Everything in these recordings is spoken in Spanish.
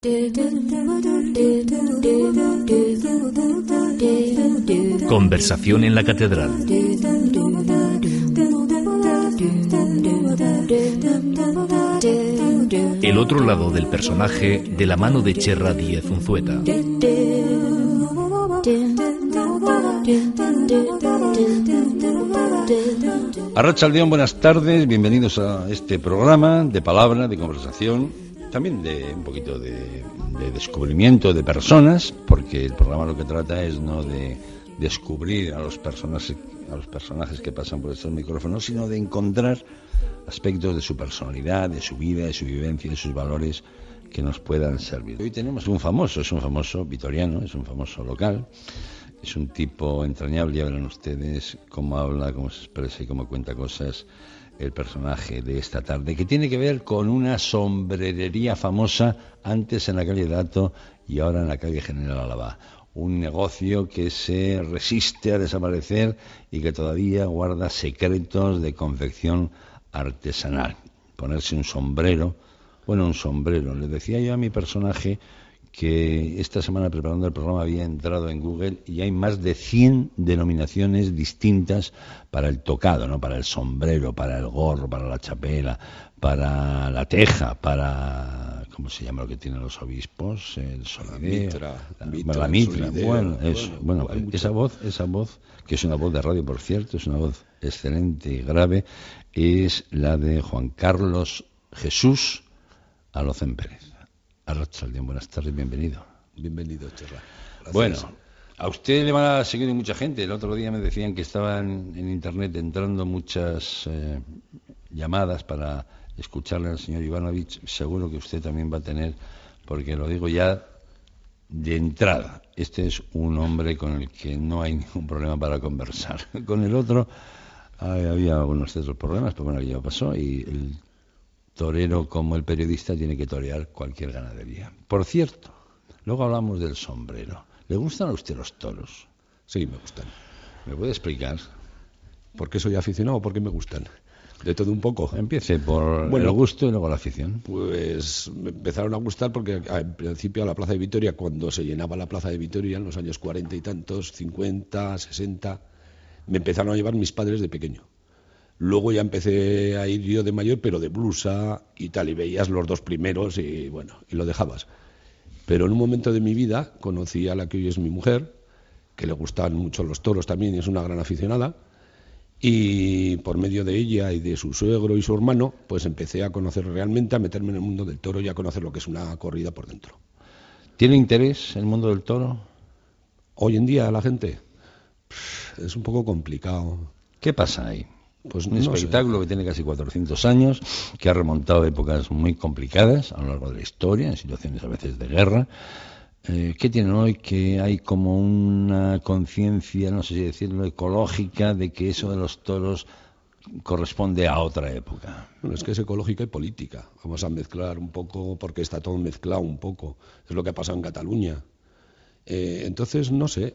Conversación en la catedral. El otro lado del personaje de la mano de Txerra Díez Unzueta. Arratsaldeon, buenas tardes, bienvenidos a este programa de palabra, de conversación, también de un poquito de descubrimiento de personas, porque el programa lo que trata es no de descubrir a los personajes que pasan por estos micrófonos, sino de encontrar aspectos de su personalidad, de su vida, de su vivencia, de sus valores que nos puedan servir. Hoy tenemos es un famoso vitoriano, es un famoso local. Es un tipo entrañable, ya verán ustedes cómo habla, cómo se expresa y cómo cuenta cosas el personaje de esta tarde, que tiene que ver con una sombrerería famosa, antes en la calle Dato y ahora en la calle General Álava. Un negocio que se resiste a desaparecer y que todavía guarda secretos de confección artesanal. Ponerse un sombrero, le decía yo a mi personaje que esta semana preparando el programa había entrado en Google y hay más de 100 denominaciones distintas para el tocado, ¿no? Para el sombrero, para el gorro, para la chapela, para la teja, para... ¿cómo se llama lo que tienen los obispos? El solideo, la mitra. Bueno, esa voz, que es una voz de radio, por cierto, es una voz excelente y grave, es la de Juan Carlos Jesús Alocén Pérez. Arratsaldeon, buenas tardes, bienvenido. Bienvenido, Txerra. Gracias. Bueno, a usted le van a seguir mucha gente. El otro día me decían que estaban en internet entrando muchas llamadas para escucharle al señor Ivanovich. Seguro que usted también va a tener, porque lo digo ya de entrada, este es un hombre con el que no hay ningún problema para conversar. Con el otro había algunos otros problemas, pero bueno, ya pasó y el torero como el periodista tiene que torear cualquier ganadería. Por cierto, luego hablamos del sombrero. ¿Le gustan a usted los toros? Sí, me gustan. ¿Me puede explicar? ¿Por qué soy aficionado o por qué me gustan? De todo un poco. Empiece por el gusto y luego la afición. Pues me empezaron a gustar porque en principio a la Plaza de Vitoria, cuando se llenaba la Plaza de Vitoria en los años 40 y tantos, 50, 60, me empezaron a llevar mis padres de pequeño. Luego ya empecé a ir yo de mayor, pero de blusa y tal, y veías los dos primeros y bueno, y lo dejabas. Pero en un momento de mi vida conocí a la que hoy es mi mujer, que le gustan mucho los toros también, y es una gran aficionada, y por medio de ella y de su suegro y su hermano, pues empecé a conocer realmente, a meterme en el mundo del toro y a conocer lo que es una corrida por dentro. ¿Tiene interés el mundo del toro? Hoy en día la gente es un poco complicado. ¿Qué pasa ahí? Pues un espectáculo que tiene casi 400 años, que ha remontado épocas muy complicadas a lo largo de la historia, en situaciones a veces de guerra. ¿Qué tienen hoy? Que hay como una conciencia, no sé si decirlo, ecológica, de que eso de los toros corresponde a otra época. Bueno, es que es ecológica y política. Vamos a mezclar un poco, porque está todo mezclado un poco. Es lo que ha pasado en Cataluña. Entonces, no sé,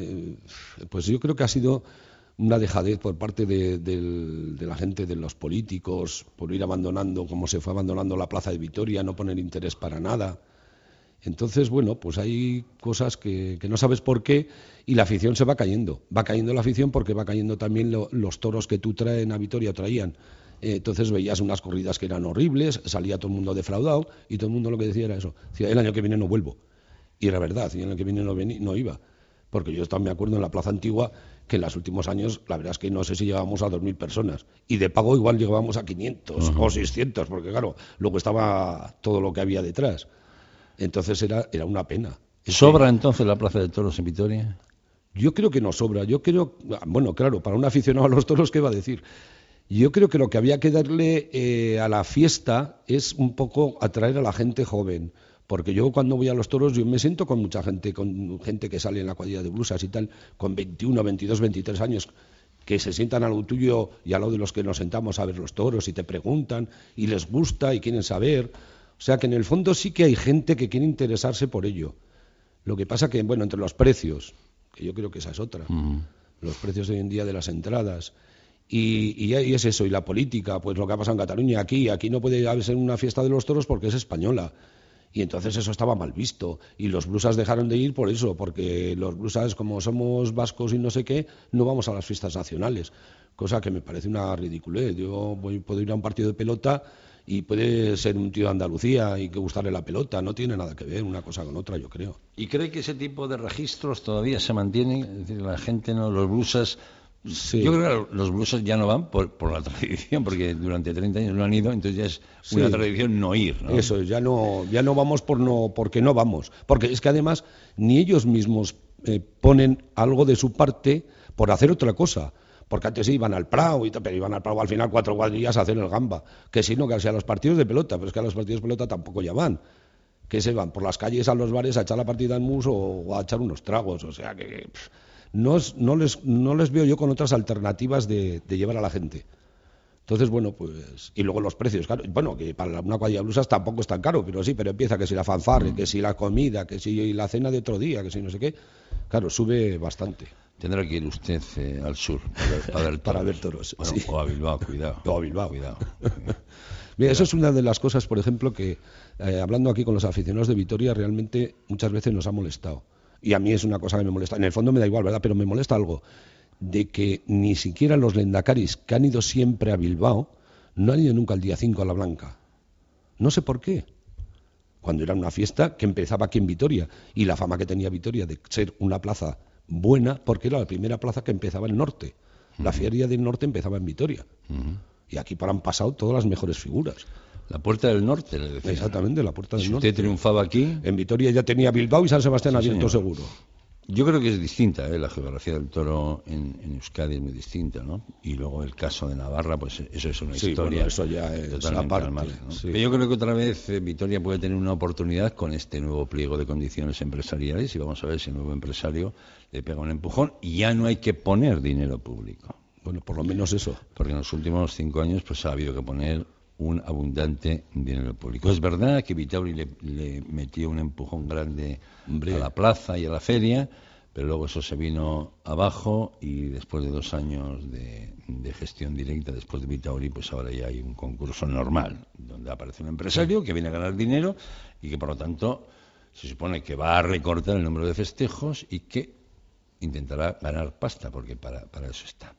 pues yo creo que ha sido una dejadez por parte de la gente, de los políticos, por ir abandonando, como se fue abandonando la Plaza de Vitoria, no poner interés para nada. Entonces, bueno, pues hay cosas que no sabes por qué y la afición se va cayendo. Va cayendo la afición porque va cayendo también los toros que tú traen a Vitoria traían. Entonces veías unas corridas que eran horribles, salía todo el mundo defraudado y todo el mundo lo que decía era eso. Decía, el año que viene no vuelvo. Y era verdad, el año que viene no iba. Porque yo también me acuerdo en la Plaza Antigua que en los últimos años, la verdad es que no sé si llegábamos a 2.000 personas. Y de pago igual llegábamos a 500 o 600, porque claro, luego estaba todo lo que había detrás. Entonces era una pena. ¿Sobra entonces la Plaza de Toros en Vitoria? Yo creo que no sobra. Yo creo, bueno, claro, para un aficionado a los toros, ¿qué va a decir? Yo creo que lo que había que darle a la fiesta es un poco atraer a la gente joven. Porque yo cuando voy a los toros, yo me siento con mucha gente, con gente que sale en la cuadrilla de blusas y tal, con 21, 22, 23 años, que se sientan a lo tuyo y a lo de los que nos sentamos a ver los toros y te preguntan y les gusta y quieren saber. O sea que en el fondo sí que hay gente que quiere interesarse por ello. Lo que pasa que, bueno, entre los precios, que yo creo que esa es otra, los precios hoy en día de las entradas, y es eso, y la política, pues lo que ha pasado en Cataluña, aquí no puede haber una fiesta de los toros porque es española. Y entonces eso estaba mal visto. Y los blusas dejaron de ir por eso, porque los blusas, como somos vascos y no sé qué, no vamos a las fiestas nacionales. Cosa que me parece una ridiculez. Puedo ir a un partido de pelota y puede ser un tío de Andalucía y que gustarle la pelota. No tiene nada que ver una cosa con otra, yo creo. ¿Y cree que ese tipo de registros todavía se mantienen? Es decir, la gente, no, los blusas... Sí. Yo creo que los blusas ya no van por la tradición, porque durante 30 años no han ido, entonces ya es una tradición no ir, ¿no? Eso, ya no vamos porque no vamos. Porque es que además ni ellos mismos ponen algo de su parte por hacer otra cosa. Porque antes iban al Prado, pero iban al Prado al final 4 cuadrillas a hacer el gamba. Que si no, que sea los partidos de pelota, pero es que a los partidos de pelota tampoco ya van. Que se van por las calles a los bares a echar la partida en mus o a echar unos tragos, o sea que... No les veo yo con otras alternativas de llevar a la gente. Entonces, bueno, pues... Y luego los precios, claro. Bueno, que para una cuadrilla de blusas tampoco es tan caro, pero sí, pero empieza que si la fanfarre, que si la comida, que si la cena de otro día, que si no sé qué. Claro, sube bastante. Tendrá que ir usted al sur para ver toros. Bueno, Sí. O a Bilbao, cuidado. O a Bilbao. Cuidado. Mira, eso es una de las cosas, por ejemplo, que hablando aquí con los aficionados de Vitoria, realmente muchas veces nos ha molestado. Y a mí es una cosa que me molesta. En el fondo me da igual, ¿verdad? Pero me molesta algo de que ni siquiera los lendakaris que han ido siempre a Bilbao no han ido nunca el día 5 a La Blanca. No sé por qué. Cuando era una fiesta que empezaba aquí en Vitoria. Y la fama que tenía Vitoria de ser una plaza buena, porque era la primera plaza que empezaba en el norte. La feria del norte empezaba en Vitoria. Y aquí han pasado todas las mejores figuras. La Puerta del Norte, le decía. Exactamente, la Puerta del Norte. Si usted triunfaba aquí... En Vitoria ya tenía Bilbao y San Sebastián abierto, señor. seguro. Yo creo que es distinta, la geografía del toro en Euskadi es muy distinta, ¿no? Y luego el caso de Navarra, pues eso es una historia. Bueno, eso ya es totalmente aparte, al margen, ¿no? sí. Pero yo creo que otra vez Vitoria puede tener una oportunidad con este nuevo pliego de condiciones empresariales y vamos a ver si el nuevo empresario le pega un empujón y ya no hay que poner dinero público. Bueno, por lo menos eso. Porque en los últimos 5 años pues ha habido que poner un abundante dinero público. Es verdad que Vitauri le metió un empujón grande a la plaza y a la feria, pero luego eso se vino abajo y después de 2 años de gestión directa, después de Vitauri, pues ahora ya hay un concurso normal, donde aparece un empresario que viene a ganar dinero y que por lo tanto se supone que va a recortar el número de festejos y que intentará ganar pasta, porque para eso está.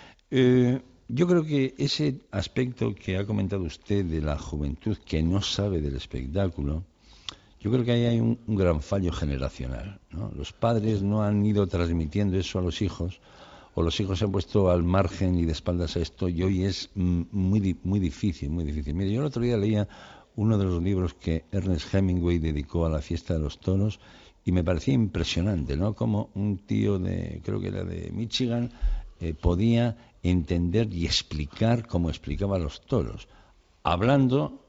Yo creo que ese aspecto que ha comentado usted de la juventud que no sabe del espectáculo, yo creo que ahí hay un gran fallo generacional, ¿no? Los padres no han ido transmitiendo eso a los hijos, o los hijos se han puesto al margen y de espaldas a esto, y hoy es muy difícil, muy difícil. Mire, yo el otro día leía uno de los libros que Ernest Hemingway dedicó a la fiesta de los toros, y me parecía impresionante, ¿no? Como un tío creo que era de Michigan, podía entender y explicar como explicaba los toros, hablando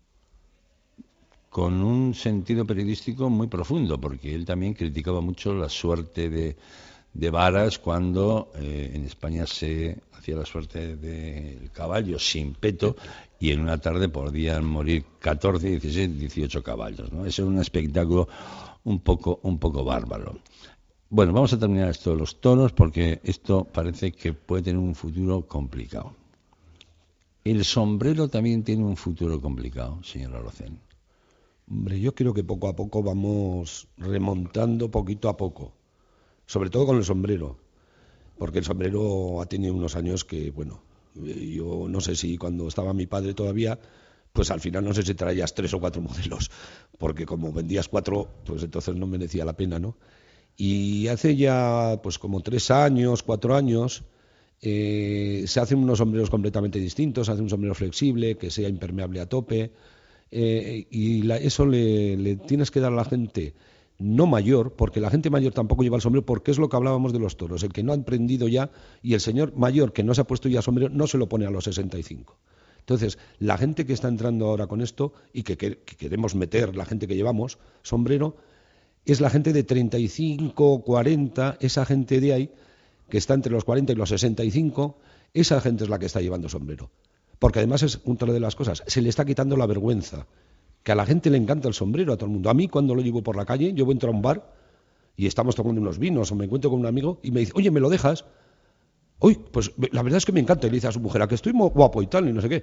con un sentido periodístico muy profundo, porque él también criticaba mucho la suerte de varas cuando en España se hacía la suerte del caballo sin peto y en una tarde podían morir 14, 16, 18 caballos, ¿no? Ese era un espectáculo un poco bárbaro. Bueno, vamos a terminar esto de los toros porque esto parece que puede tener un futuro complicado. El sombrero también tiene un futuro complicado, señor Arocén. Hombre, yo creo que poco a poco vamos remontando poquito a poco, sobre todo con el sombrero, porque el sombrero ha tenido unos años que, bueno, yo no sé si cuando estaba mi padre todavía, pues al final no sé si traías 3 o 4 modelos, porque como vendías 4, pues entonces no merecía la pena, ¿no? Y hace ya pues como 3 años, 4 años, se hacen unos sombreros completamente distintos, se hace un sombrero flexible, que sea impermeable a tope, eso le tienes que dar a la gente no mayor, porque la gente mayor tampoco lleva el sombrero, porque es lo que hablábamos de los toros, el que no ha aprendido ya, y el señor mayor que no se ha puesto ya sombrero, no se lo pone a los 65. Entonces, la gente que está entrando ahora con esto, y que queremos meter, la gente que llevamos sombrero, es la gente de 35, 40, esa gente de ahí, que está entre los 40 y los 65, esa gente es la que está llevando sombrero. Porque además es otra de las cosas, se le está quitando la vergüenza, que a la gente le encanta el sombrero, a todo el mundo. A mí cuando lo llevo por la calle, yo entro a un bar y estamos tomando unos vinos o me encuentro con un amigo y me dice, oye, ¿me lo dejas? Uy, pues la verdad es que me encanta. Y le dice a su mujer, a que estoy muy guapo y tal, y no sé qué.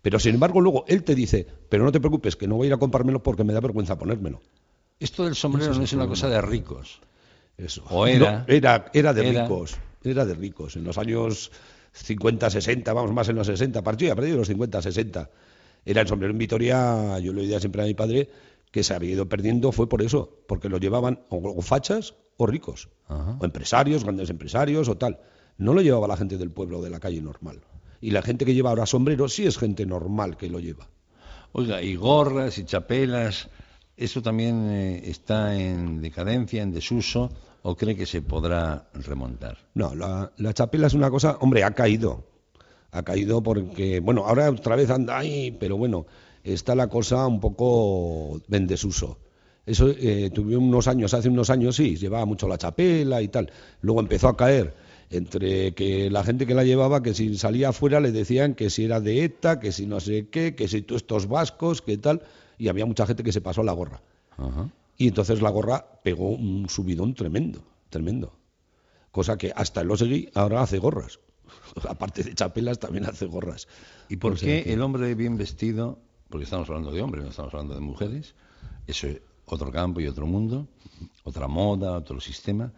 Pero sin embargo luego él te dice, pero no te preocupes, que no voy a ir a comprármelo porque me da vergüenza ponérmelo. Esto del sombrero no es una cosa de ricos. Eso. O era. No, era de ricos. Era de ricos. En los años 50, 60, vamos más en los 60, a partir de los 50, 60. Era el sombrero en Vitoria, yo le oía siempre a mi padre, que se había ido perdiendo, fue por eso, porque lo llevaban o fachas o ricos, o empresarios, grandes empresarios o tal. No lo llevaba la gente del pueblo o de la calle normal. Y la gente que lleva ahora sombrero sí es gente normal que lo lleva. Oiga, y gorras y chapelas, ¿eso también está en decadencia, en desuso, o cree que se podrá remontar? No, la chapela es una cosa, hombre, ha caído porque, bueno, ahora otra vez anda ahí, pero bueno, está la cosa un poco en desuso. Eso tuve hace unos años sí, llevaba mucho la chapela y tal. Luego empezó a caer entre que la gente que la llevaba, que si salía afuera le decían que si era de ETA, que si no sé qué, que si tú estos vascos, que tal, y había mucha gente que se pasó a la gorra. Y entonces la gorra pegó un subidón tremendo, tremendo. Cosa que hasta el Osegui ahora hace gorras. Aparte de chapelas también hace gorras. ¿Y por qué el hombre bien vestido, porque estamos hablando de hombres, no estamos hablando de mujeres, eso es otro campo y otro mundo, otra moda, otro sistema,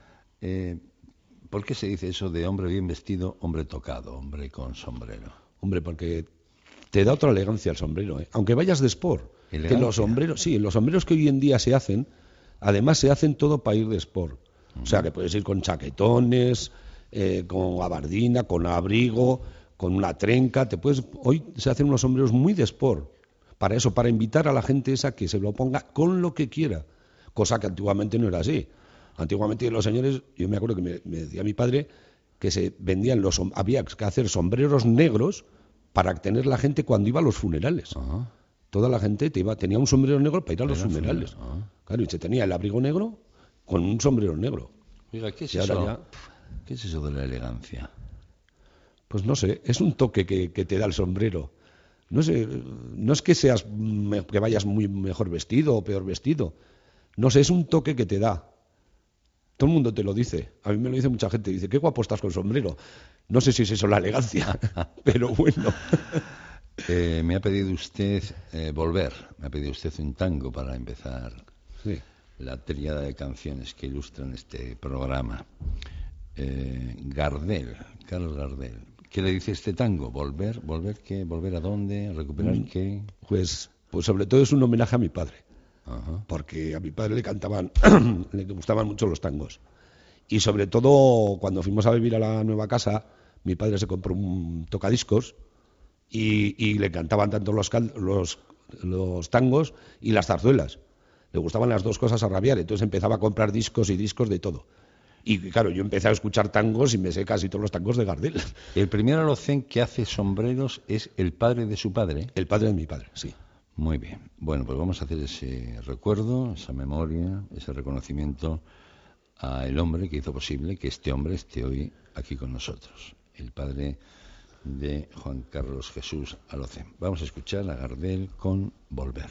¿por qué se dice eso de hombre bien vestido, hombre tocado, hombre con sombrero? Hombre, porque te da otra elegancia el sombrero, ¿eh? Aunque vayas de sport. Que los sombreros, sí, los sombreros que hoy en día se hacen, además se hacen todo para ir de sport. O sea, que puedes ir con chaquetones, con gabardina, con abrigo, con una trenca. Hoy se hacen unos sombreros muy de sport. Para eso, para invitar a la gente esa que se lo ponga con lo que quiera. Cosa que antiguamente no era así. Antiguamente los señores, yo me acuerdo que me decía mi padre que se vendían había que hacer sombreros negros para tener la gente cuando iba a los funerales. Toda la gente tenía un sombrero negro para ir a los funerales. Claro, y se tenía el abrigo negro con un sombrero negro. Oiga, ¿qué es eso? ¿Qué es eso de la elegancia? Pues no sé, es un toque que te da el sombrero. No sé, no es que que vayas muy mejor vestido o peor vestido. No sé, es un toque que te da. Todo el mundo te lo dice. A mí me lo dice mucha gente. Dice, qué guapo estás con sombrero. No sé si es eso la elegancia, pero bueno. Me ha pedido usted volver. Me ha pedido usted un tango para empezar la tríada de canciones que ilustran este programa. Carlos Gardel. ¿Qué le dice este tango? ¿Volver? ¿Volver qué? ¿Volver a dónde? ¿Recuperar qué? Pues sobre todo es un homenaje a mi padre. Porque a mi padre le gustaban mucho los tangos. Y sobre todo cuando fuimos a vivir a la nueva casa, mi padre se compró un tocadiscos y le encantaban tanto los tangos y las zarzuelas. Le gustaban las dos cosas a rabiar, entonces empezaba a comprar discos y discos de todo. Y claro, yo empecé a escuchar tangos y me sé casi todos los tangos de Gardel. El primer alocén que hace sombreros es el padre de su padre. El padre de mi padre, sí. Muy bien. Bueno, pues vamos a hacer ese recuerdo, esa memoria, ese reconocimiento al hombre que hizo posible que este hombre esté hoy aquí con nosotros. El padre de Juan Carlos Jesús Alocén. Vamos a escuchar a Gardel con Volver.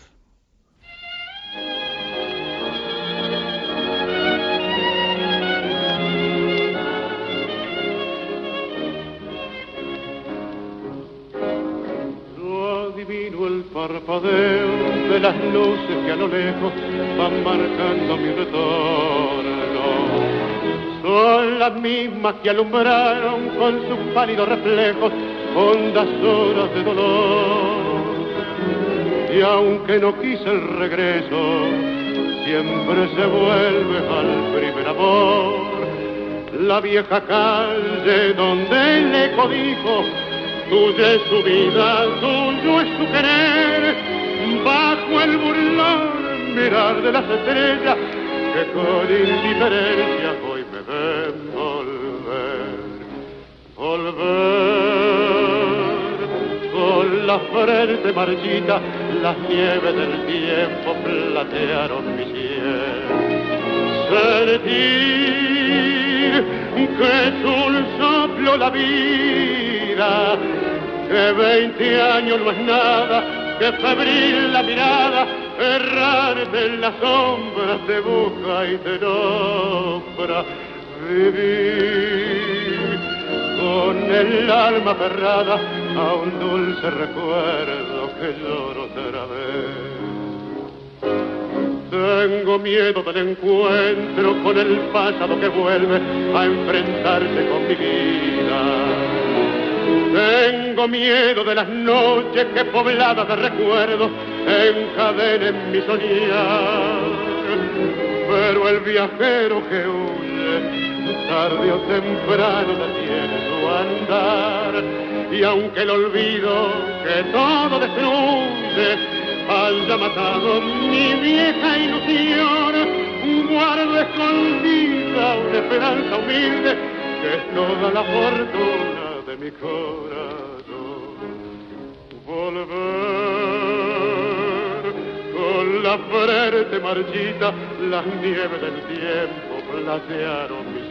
Adivino el parpadeo de las luces que a lo lejos van marcando mi retorno. Son las mismas que alumbraron con sus pálidos reflejos hondas horas de dolor. Y aunque no quise el regreso, siempre se vuelve al primer amor. La vieja calle donde el eco dijo: tuya es su vida, tuyo es su querer, bajo el burlón mirar de las estrellas que con indiferencia hoy me ven volver. Volver, con la frente marchita, las nieves del tiempo platearon mi piel. Sentir que es un soplo la vida, que 20 años no es nada, que febril la mirada, errarte en las sombras te busca y te nombra. Vivir con el alma aferrada a un dulce recuerdo que lloro otra vez. Tengo miedo del encuentro con el pasado que vuelve a enfrentarse con mi vida. Tengo miedo de las noches que pobladas de recuerdos encadenen mi soñar. Pero el viajero que huye, tarde o temprano detiene su andar. Y aunque el olvido que todo destruye haya matado mi vieja ilusión, guardo escondida una esperanza humilde que es toda la fortuna de mi corazón. Volver con la frente marchita, las nieves del tiempo platearon mi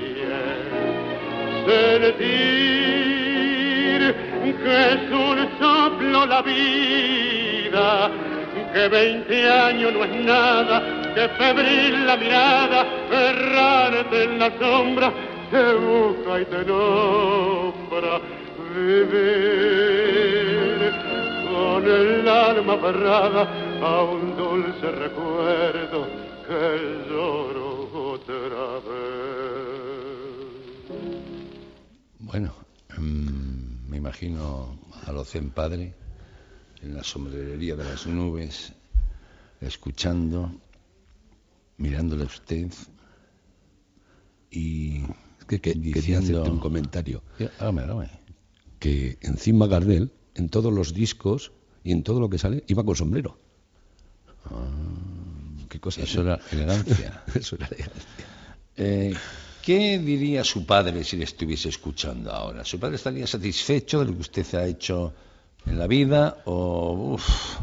sien. Sentir que es un soplo la vida, que 20 años no es nada, que febril la mirada, errante en la sombra, te busca y te nombra. Vivir con el alma aferrada a un dulce recuerdo que lloro otra vez. Bueno, me imagino a Alocén padre en la sombrerería de las nubes, escuchando, mirándole a usted y quería hacerte un comentario. Hágame. Que encima Gardel, en todos los discos y en todo lo que sale, iba con sombrero. Qué cosa. Eso era elegancia. Eso era elegancia. ¿Qué diría su padre si le estuviese escuchando ahora? ¿Su padre estaría satisfecho de lo que usted ha hecho en la vida? O,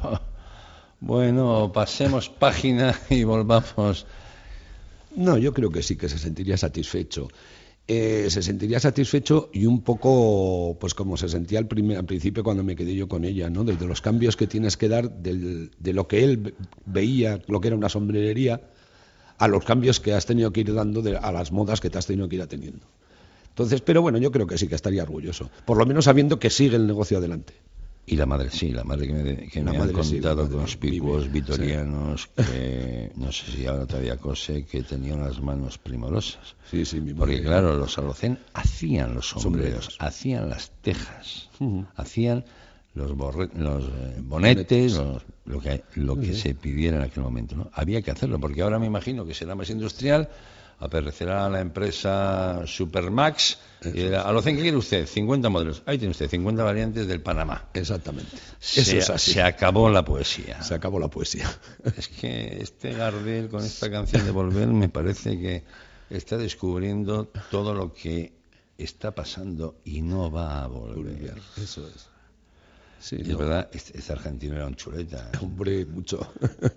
bueno, pasemos página y volvamos. No, yo creo que sí, que se sentiría satisfecho. Se sentiría satisfecho y un poco, pues como se sentía al principio cuando me quedé yo con ella, ¿no? Desde los cambios que tienes que dar de lo que él veía, lo que era una sombrerería, a los cambios que has tenido que ir dando a las modas que te has tenido que ir atendiendo. Entonces, pero bueno, yo creo que sí, que estaría orgulloso, por lo menos sabiendo que sigue el negocio adelante. Y la madre, sí, la madre que me han contado conspicuos vitorianos, que no sé si ahora todavía cose, que tenían las manos primorosas. Sí, mi madre. Porque claro, los Alocén hacían los sombreros, hacían las tejas, hacían los bonetes, lo que se pidiera en aquel momento, ¿no? Había que hacerlo, porque ahora me imagino que será más industrial, aparecerá la empresa Supermax. Alocén, ¿qué quiere usted? 50 modelos. Ahí tiene usted 50 variantes del Panamá. Exactamente. Eso es así. Se acabó la poesía. Se acabó la poesía. Es que este Gardel con esta canción de Volver me parece que está descubriendo todo lo que está pasando y no va a volver. Eso es. Sí, y es verdad, este argentino era un chuleta. Hombre, mucho.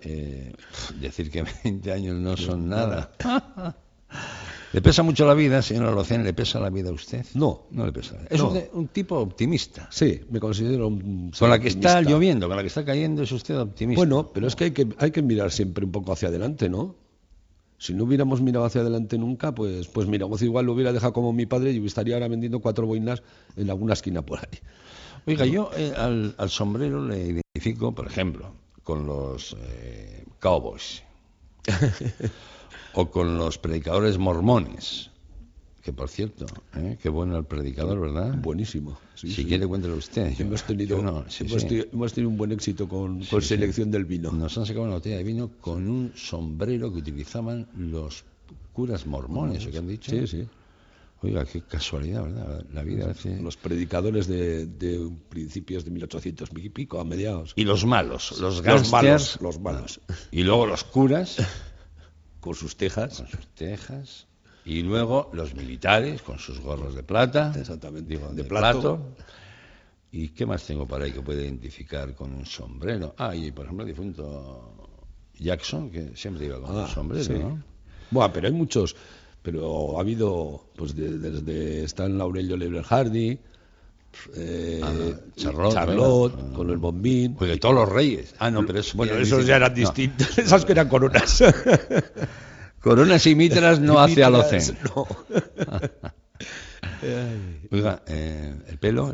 Decir que 20 años no son nada. ¿Le pesa mucho la vida, señor Alocén? ¿Le pesa la vida a usted? No. No le pesa. Es un tipo optimista. Sí, me considero un con la que optimista. Está lloviendo, con la que está cayendo, es usted optimista. Bueno, pero es que hay que mirar siempre un poco hacia adelante, ¿no? Si no hubiéramos mirado hacia adelante nunca, pues mi negocio igual lo hubiera dejado como mi padre y estaría ahora vendiendo 4 boinas en alguna esquina por ahí. Oiga, yo al sombrero le identifico, por ejemplo, con los cowboys o con los predicadores mormones, que por cierto, qué bueno el predicador, ¿verdad? Buenísimo. Sí, si quiere, cuéntelo usted. Hemos tenido un buen éxito con selección del vino. Nos han sacado una botella de vino con un sombrero que utilizaban los curas mormones, ¿o qué han dicho? Sí, sí. Oiga, qué casualidad, ¿verdad? La vida hace... Los predicadores de principios de 1800 y pico, a mediados. Y los malos, los gángsters. Los malos. Y luego los curas. Con sus tejas. Con sus tejas. Y luego los militares, con sus gorros de plata. Exactamente. Digo, de plato. ¿Y qué más tengo para ahí que puede identificar con un sombrero? Y por ejemplo el difunto Jackson, que siempre iba con un sombrero, sí. ¿No? Bueno, pero hay muchos... Pero ha habido, pues desde está en Aurelio Leverhardy, Charlotte con el bombín. Pues de todos los reyes. No, pero eso. Bueno, esos ya eran distintos. Esas que eran coronas. Coronas y mitras no hace Alocén. No. Oiga, ¿el pelo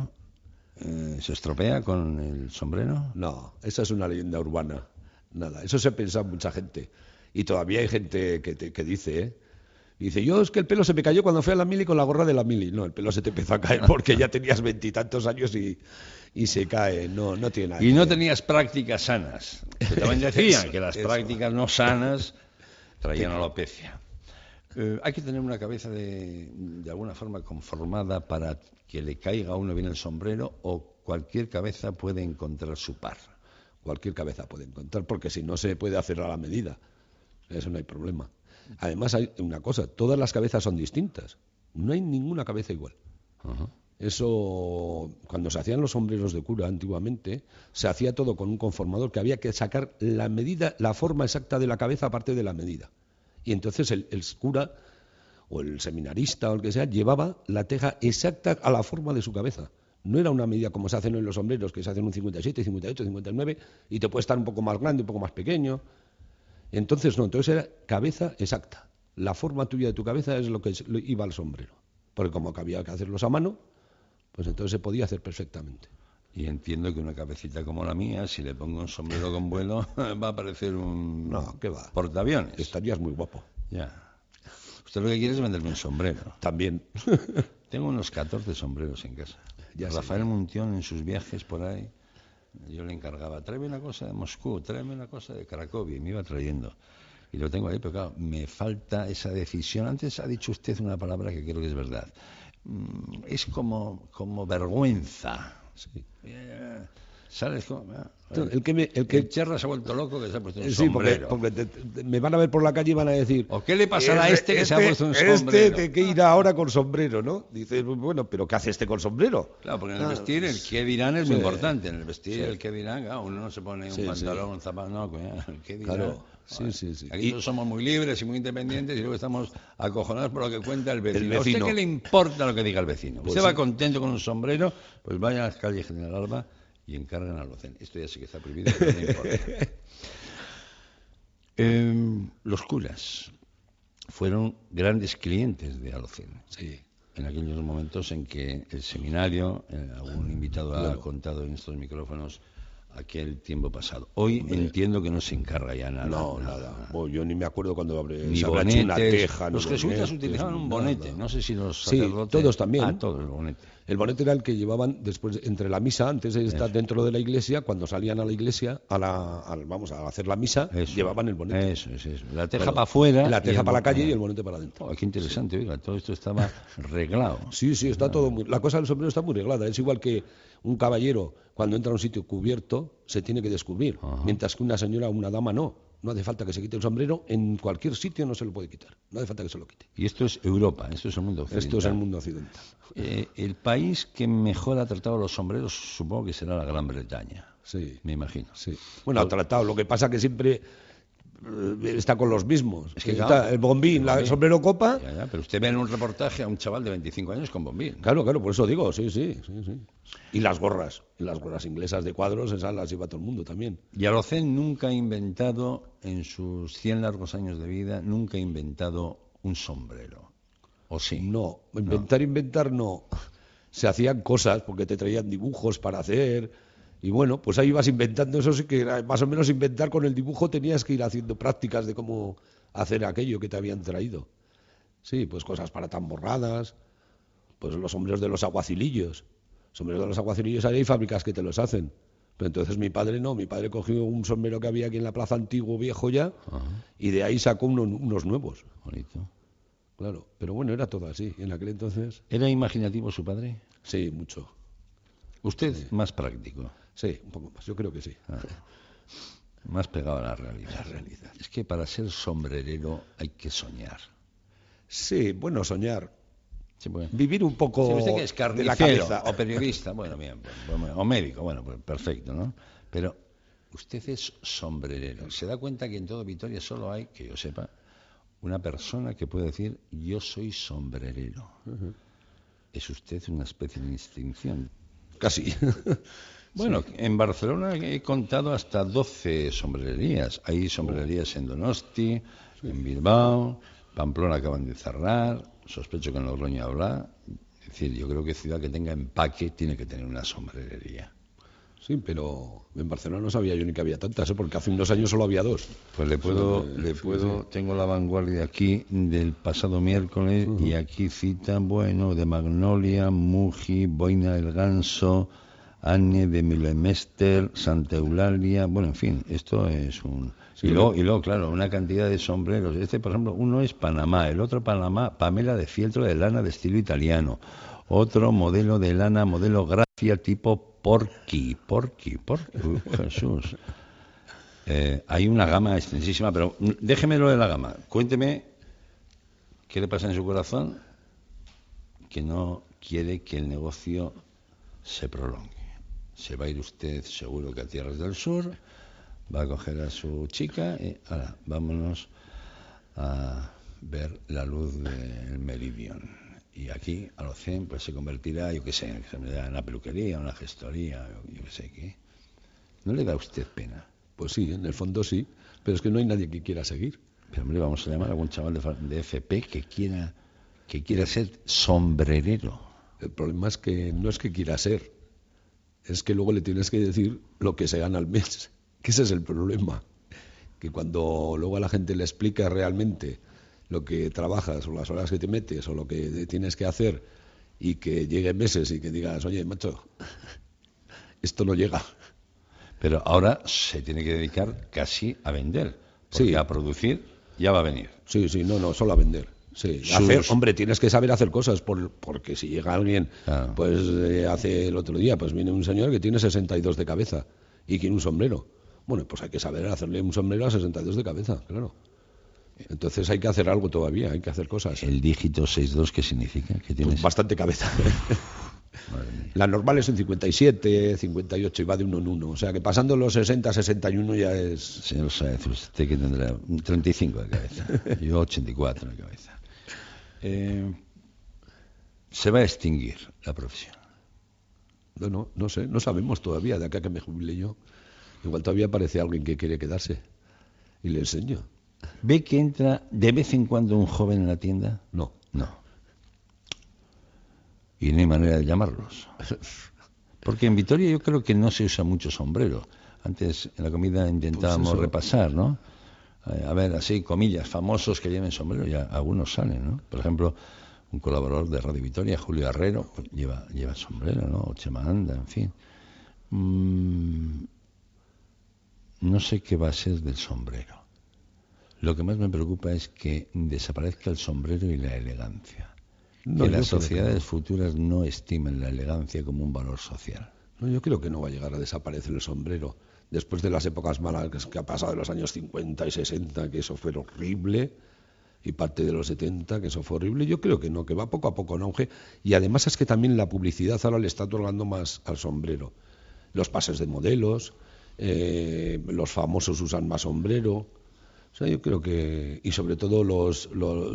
se estropea con el sombrero? No, esa es una leyenda urbana. Nada, eso se piensa mucha gente. Y todavía hay gente que dice, dice, yo es que el pelo se me cayó cuando fui a la mili con la gorra de la mili. No, el pelo se te empezó a caer porque ya tenías 20 y tantos años y se cae. No tiene nada. Y no tenías prácticas sanas. Que también decían que las prácticas no sanas traían alopecia. Hay que tener una cabeza de alguna forma conformada para que le caiga a uno bien el sombrero, o cualquier cabeza puede encontrar su par. Cualquier cabeza puede encontrar, porque si no se puede hacer a la medida. Eso no hay problema. Además hay una cosa, todas las cabezas son distintas. No hay ninguna cabeza igual. Uh-huh. Eso, cuando se hacían los sombreros de cura antiguamente, se hacía todo con un conformador que había que sacar la medida, la forma exacta de la cabeza aparte de la medida. Y entonces el cura o el seminarista o el que sea llevaba la teja exacta a la forma de su cabeza. No era una medida como se hacen en los sombreros, que se hacen un 57, 58, 59 y te puede estar un poco más grande, un poco más pequeño. Entonces no, entonces era cabeza exacta. La forma tuya de tu cabeza es lo que iba al sombrero. Porque como había que hacerlos a mano, pues entonces se podía hacer perfectamente. Y entiendo que una cabecita como la mía, si le pongo un sombrero con vuelo, va a parecer un... No, ¿qué va? Portaaviones. Estarías muy guapo. Ya. Usted lo que quiere es venderme un sombrero. También. Tengo unos 14 sombreros en casa. Ya Rafael sé. Muntión, en sus viajes por ahí, yo le encargaba, tráeme una cosa de Moscú, tráeme una cosa de Cracovia, y me iba trayendo. Y lo tengo ahí, pero claro, me falta esa decisión. Antes ha dicho usted una palabra que creo que es verdad. Es como vergüenza. Sí. ¿Sabes cómo? El Cherra se ha vuelto loco que se ha puesto un sí, sombrero. porque me van a ver por la calle y van a decir... ¿O qué le pasará a este que se ha puesto un sombrero? Este que irá ahora con sombrero, ¿no? Dices, bueno, ¿pero qué hace este con sombrero? Claro, porque en el vestir el qué dirán es muy importante. En el vestir Sí. el qué dirán, claro, uno no se pone un pantalón, un zapato, no, el qué dirán. Claro, sí. Aquí todos somos muy libres y muy independientes y luego estamos acojonados por lo que cuenta el vecino. ¿A usted vecino. qué le importa lo que diga el vecino? Pues Usted sí. va contento con un sombrero, pues vaya a las calles General Alba y encargan al Alocén. Esto ya sí que está prohibido, pero no importa. Los curas fueron grandes clientes de Alocén. Sí. En aquellos momentos en que el seminario, algún invitado ha Claro. contado en estos micrófonos aquel tiempo pasado. Hoy entiendo que no se encarga ya nada. No, nada. Bueno, yo ni me acuerdo cuando Ni se habrá hecho una bonetes. teja. Los ni jesuitas bonetes, utilizaban un nada. bonete. No sé si los Sí, sacerdotes... todos también. Ah, todos, el bonete. El bonete era el que llevaban después, entre la misa, antes de estar dentro de la iglesia, cuando salían a la iglesia, vamos a hacer la misa, Eso. llevaban el bonete. Eso. La teja Claro. para afuera. La y teja el para la calle bonete. y el bonete para adentro. Oh, qué interesante, oiga, todo esto estaba reglado. Sí, está todo muy... La cosa del sombrero está muy reglada. Es igual que un caballero, cuando entra a un sitio cubierto, se tiene que descubrir. Ajá. Mientras que una señora o una dama no. No hace falta que se quite el sombrero. En cualquier sitio no se lo puede quitar. No hace falta que se lo quite. Y esto es Europa, esto es el mundo occidental. Esto es el mundo occidental. El país que mejor ha tratado los sombreros supongo que será la Gran Bretaña. Sí. Me imagino. Sí. Bueno, ha tratado. Lo que pasa que siempre está con los mismos. Es que, Está claro, el bombín, el sombrero copa. Ya, pero usted ve en un reportaje a un chaval de 25 años con bombín. Claro, por eso digo, sí. Y las gorras inglesas de cuadros, esas las lleva todo el mundo también. Y Alocén nunca ha inventado, en sus 100 largos años de vida, nunca ha inventado un sombrero. ¿O sí? No, inventar no. Se hacían cosas porque te traían dibujos para hacer. Y bueno, pues ahí ibas inventando. Eso sí que era más o menos inventar con el dibujo, tenías que ir haciendo prácticas de cómo hacer aquello que te habían traído. Sí, pues cosas para tamborradas, pues los sombreros de los aguacilillos. Sombreros de los aguacilillos, hay fábricas que te los hacen. Pero entonces mi padre cogió un sombrero que había aquí en la plaza antiguo viejo ya, y de ahí sacó unos nuevos. Bonito. Claro, pero bueno, era todo así. En aquel entonces, ¿Era imaginativo su padre? sí, mucho. Usted más práctico, Sí, un poco más, yo creo que sí. más pegado a la realidad. Es que para ser sombrerero hay que soñar. Sí, bueno, soñar. Sí, bueno. Vivir un poco Sí, usted que es de la carnicero cabeza. o periodista, bueno, bien, o médico, bueno, pues perfecto, ¿no? Pero usted es sombrerero. ¿Se da cuenta que en todo Vitoria solo hay, que yo sepa, una persona que puede decir yo soy sombrerero? Es usted una especie de distinción. Casi. Bueno, en Barcelona he contado hasta 12 sombrererías. Hay sombrererías en Donosti, en Bilbao, Pamplona acaban de cerrar. sospecho que en Logroño habrá. Es decir, yo creo que ciudad que tenga empaque tiene que tener una sombrerería. Sí, pero en Barcelona no sabía yo ni que había tantas, porque hace unos años solo había 2. Pues tengo La Vanguardia aquí del pasado miércoles y aquí citan, de Magnolia, Muji, Boina del Ganso, Anne de Millemester, Santa Eulalia, en fin, esto es un... Sí, y luego, claro, una cantidad de sombreros. Por ejemplo, uno es Panamá, el otro Panamá, Pamela de fieltro de lana de estilo italiano, otro modelo de lana, modelo Gracia tipo Porky, Jesús. Hay una gama extensísima, pero déjeme lo de la gama. Cuénteme qué le pasa en su corazón que no quiere que el negocio se prolongue. Se va a ir usted seguro que a Tierras del Sur, va a coger a su chica y ahora vámonos a ver la luz del Meridian. Y aquí, a los 100, pues se convertirá, yo qué sé, en una peluquería, una gestoría, yo qué sé qué. ¿No le da a usted pena? Pues sí, en el fondo sí, pero es que no hay nadie que quiera seguir. Pero hombre, vamos a llamar a algún chaval de FP que quiera ser sombrerero. El problema es que no es que quiera ser, es que luego le tienes que decir lo que se gana al mes, que ese es el problema. Que cuando luego a la gente le explica realmente lo que trabajas o las horas que te metes o lo que tienes que hacer y que lleguen meses y que digas, oye, macho, esto no llega. Pero ahora se tiene que dedicar casi a vender, porque a producir ya va a venir. Sí, no, solo a vender. Sí, hombre, tienes que saber hacer cosas, porque si llega alguien, claro. Hace el otro día, pues viene un señor que tiene 62 de cabeza y quiere un sombrero. Bueno, pues hay que saber hacerle un sombrero a 62 de cabeza, claro. Entonces hay que hacer algo todavía, hay que hacer cosas. ¿El dígito 62 qué significa? ¿Qué tienes? Pues bastante cabeza. La normal es en 57, 58 y va de uno en uno. O sea que pasando los 60, 61 ya es... Señor Sáez, usted que tendrá 35 de cabeza, yo 84 de cabeza. Se va a extinguir la profesión. Bueno, no sé, no sabemos todavía. De acá que me jubile yo, igual todavía aparece alguien que quiere quedarse y le enseño. ¿Ve que entra de vez en cuando un joven en la tienda? No. Y no hay manera de llamarlos. Porque en Vitoria yo creo que no se usa mucho sombrero. Antes en la comida intentábamos repasar, ¿no? A ver, así, comillas, famosos que lleven sombrero, ya algunos salen, ¿no? Por ejemplo, un colaborador de Radio Vitoria, Julio Herrero, pues lleva sombrero, ¿no? O Chema Anda, en fin. No sé qué va a ser del sombrero. Lo que más me preocupa es que desaparezca el sombrero y la elegancia. Que las sociedades futuras no estimen la elegancia como un valor social. No, yo creo que no va a llegar a desaparecer el sombrero. Después de las épocas malas que ha pasado de los años 50 y 60, que eso fue horrible, y parte de los 70, que eso fue horrible, yo creo que no, que va poco a poco en auge. Y además es que también la publicidad ahora le está otorgando más al sombrero. Los pases de modelos, los famosos usan más sombrero. O sea, yo creo que, y sobre todo los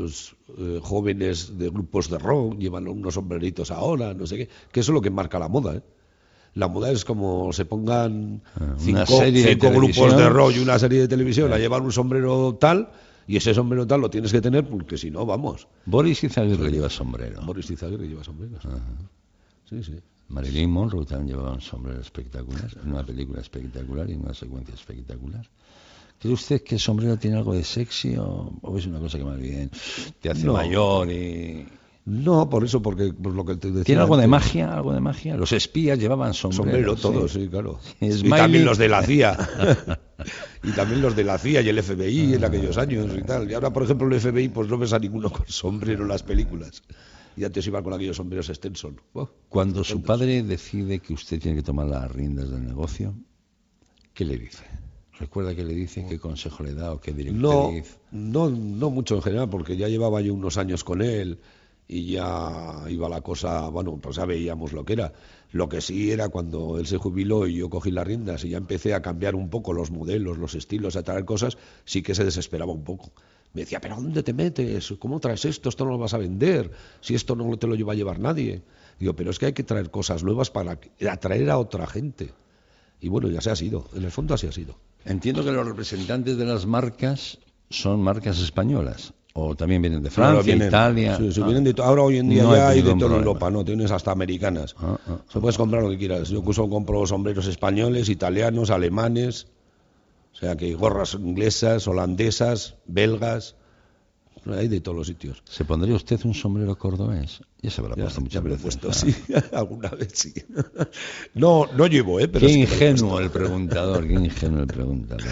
jóvenes de grupos de rock llevan unos sombreritos ahora, no sé qué, que eso es lo que marca la moda, ¿eh? La moda es como se pongan cinco grupos de rock y una serie de televisión, a llevar un sombrero tal, y ese sombrero tal lo tienes que tener porque si no, vamos. Boris Izaguirre lleva sombrero. Boris Izaguirre lleva sombrero. Sí. Marilyn Monroe también llevaba un sombrero espectacular, en una película espectacular y en una secuencia espectacular. ¿Cree usted que el sombrero tiene algo de sexy o es una cosa que más bien te hace mayor y...? No, por eso, porque por lo que te decía. ¿Tiene algo de magia? Los espías llevaban sombrero. Todos, sí, claro. Y también los de la CIA. Y también los de la CIA y el FBI en aquellos años y tal. Y ahora, por ejemplo, el FBI, pues no ves a ninguno con sombrero en las películas. Y antes iban con aquellos sombreros Stetson. Cuando su padre decide que usted tiene que tomar las riendas del negocio, ¿qué le dice? ¿Recuerda qué le dice? ¿Qué consejo le da o qué directriz? No mucho en general, porque ya llevaba yo unos años con él y ya iba la cosa, bueno, pues ya veíamos lo que era. Lo que sí era cuando él se jubiló y yo cogí las riendas y ya empecé a cambiar un poco los modelos, los estilos, a traer cosas, sí que se desesperaba un poco. Me decía, ¿pero dónde te metes? ¿Cómo traes esto? Esto no lo vas a vender. Si esto no te lo lleva a llevar nadie. Digo, pero es que hay que traer cosas nuevas para atraer a otra gente. Y bueno, ya se ha sido. En el fondo así ha sido. Entiendo que los representantes de las marcas son marcas españolas. ¿O también vienen de Francia, Italia? Sí, vienen de ahora hoy en día no ya hay de toda problema. Europa, no, tienes hasta americanas. Se puedes comprar lo que quieras. Yo incluso compro sombreros españoles, italianos, alemanes, o sea que gorras inglesas, holandesas, belgas, hay de todos los sitios. ¿Se pondría usted un sombrero cordobés? Ya se habrá puesto muchas veces. Puesto, sí, alguna vez sí. No llevo, pero qué sí ingenuo el preguntador, qué ingenuo el preguntador.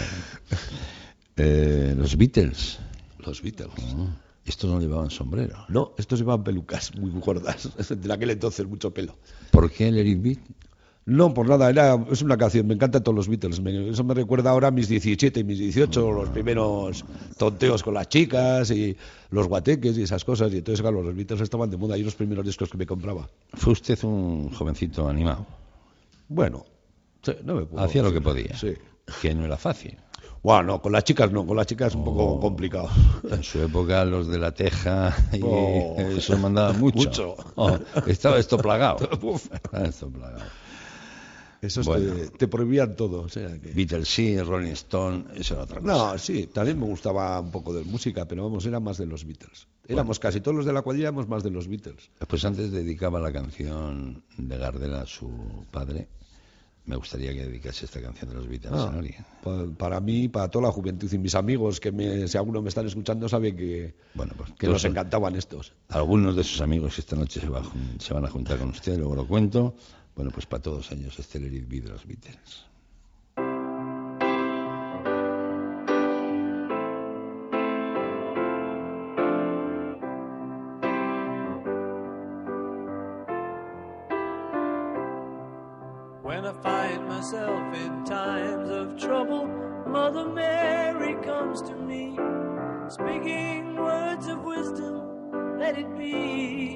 Los Beatles. Los Beatles. Estos no llevaban sombrero. No, estos llevaban pelucas muy gordas. De aquel entonces, mucho pelo. ¿Por qué Let It Be? No, por nada, es una canción, me encantan todos los Beatles. Eso me recuerda ahora a mis 17 y mis 18, los primeros tonteos con las chicas y los guateques y esas cosas. Y entonces, claro, los Beatles estaban de moda y los primeros discos que me compraba. ¿Fue usted un jovencito animado? Bueno, sí, no me puedo. Hacía lo que podía. Sí. Que no era fácil. Bueno, no, con las chicas no, con las chicas es un poco complicado. En su época los de la teja y eso mandaba mucho. Estaba esto plagado. Esos te prohibían todo. O sea que... Beatles sí, Rolling Stone, eso era otra cosa. No, sí, también me gustaba un poco de música, pero vamos, era más de los Beatles. Éramos casi todos los de la cuadrilla, éramos más de los Beatles. Pues antes dedicaba la canción de Gardel a su padre. Me gustaría que dedicase esta canción de los Beatles a alguien. Para mí, para toda la juventud y mis amigos, que si alguno me están escuchando, sabe que, que nos encantaban estos. Algunos de sus amigos esta noche se van a juntar con usted, luego lo cuento. Bueno, pues para todos ellos, este Let It Be de los Beatles. When I find myself in times of trouble, Mother Mary comes to me, speaking words of wisdom, let it be.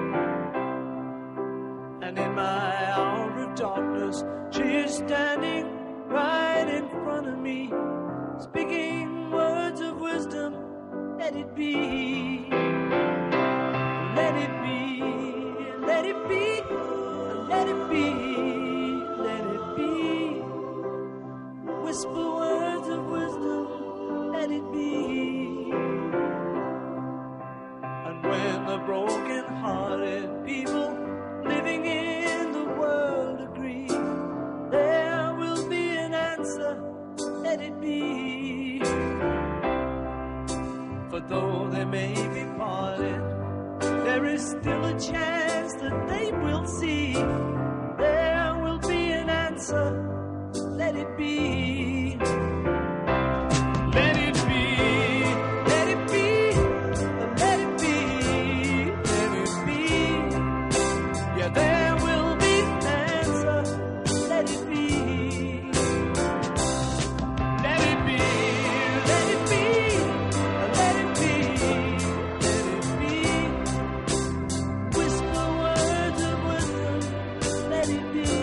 And in my hour of darkness, she is standing right in front of me, speaking words of wisdom, let it be. Let it be, let it be, let it be. Whisper words of wisdom, let it be. And when the broken-hearted people living in the world agree, there will be an answer, let it be. For though they may be parted, there is still a chance that they will see. There will be an answer, let it be. Let it be, let it be, let it be, let it be. Yeah, there will be an answer, let it be. Let it be, let it be, let it be, let it be. Whisper words of wisdom, let it be.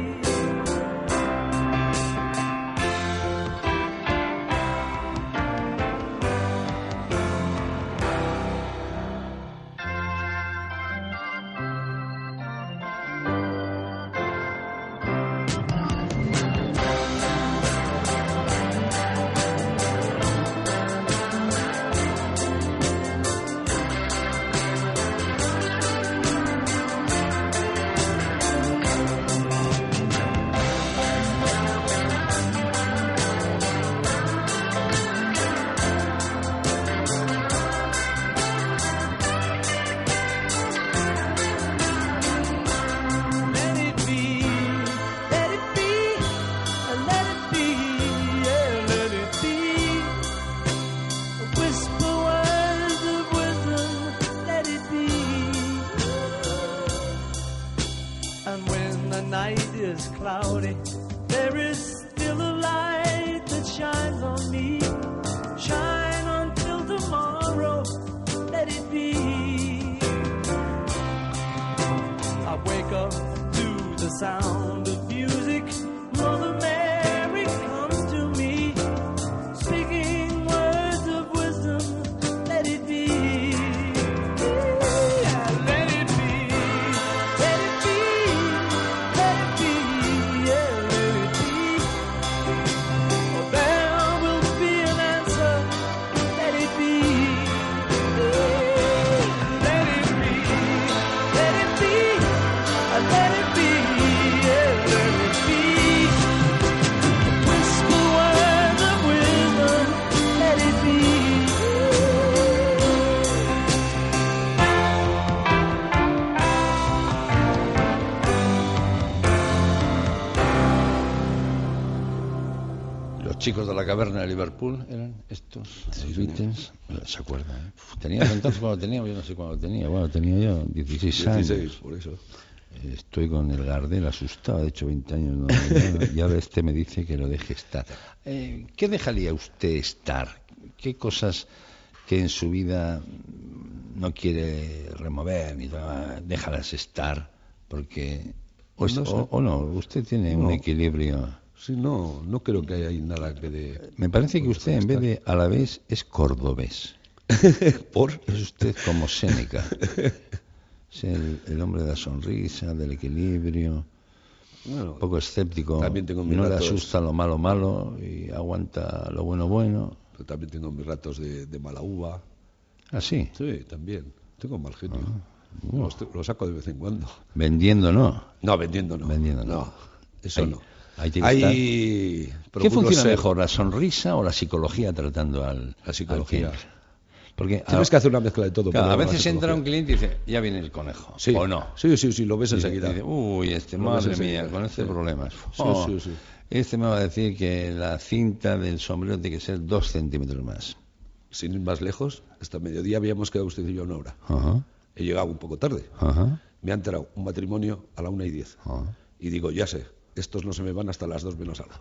Cloudy, there is still a light that shines on me. Shine until tomorrow, let it be. I wake up to the sound of music. Mother Mary comes to me, speaking words of wisdom, let it be. Let it be, let it be, let it be. Yeah. chicos de la caverna de Liverpool eran estos, los Beatles. ¿Se acuerdan? Tenías entonces cuando tenía, yo no sé cuándo tenía. Bueno, tenía yo 16 años. 16, por eso. Estoy con el Gardel asustado, de hecho 20 años no, y ahora este me dice que lo deje estar. ¿Qué dejaría usted estar? ¿Qué cosas que en su vida no quiere remover ni déjalas estar? Porque o no, usted tiene un equilibrio. Sí, no creo que haya nada que de... Me parece que usted en vez de Alavés es cordobés. ¿Por? Es usted como Séneca. Es el hombre de la sonrisa, del equilibrio, Bueno, un poco escéptico, también tengo mis no le ratos. asusta lo malo y aguanta lo bueno. Pero también tengo mis ratos de mala uva. ¿Ah, sí? Sí, también. Tengo mal genio. Lo saco de vez en cuando. Vendiendo no. No, vendiendo no. Vendiendo no. No, eso Ahí- no. ahí tiene que ¿Qué ¿Qué funciona mejor, la sonrisa o la psicología tratando al La psicología. al cliente? Porque Tienes que hacer una mezcla de todo. claro, pero a la veces entra un psicología. cliente y dice, ya viene el conejo, Sí. o no. Sí, lo ves enseguida. Dice, uy, Lo madre ves mía, enseguida. con este Sí. problemas. Sí. Este me va a decir que la cinta del sombrero tiene que ser 2 centímetros más. Sin ir más lejos, hasta mediodía habíamos quedado usted y yo 1 hora. Ajá, He llegado un poco tarde. ajá, Me ha enterado un matrimonio a la 1:10. ajá. Y digo, ya sé, estos no se me van hasta las 2 menos algo.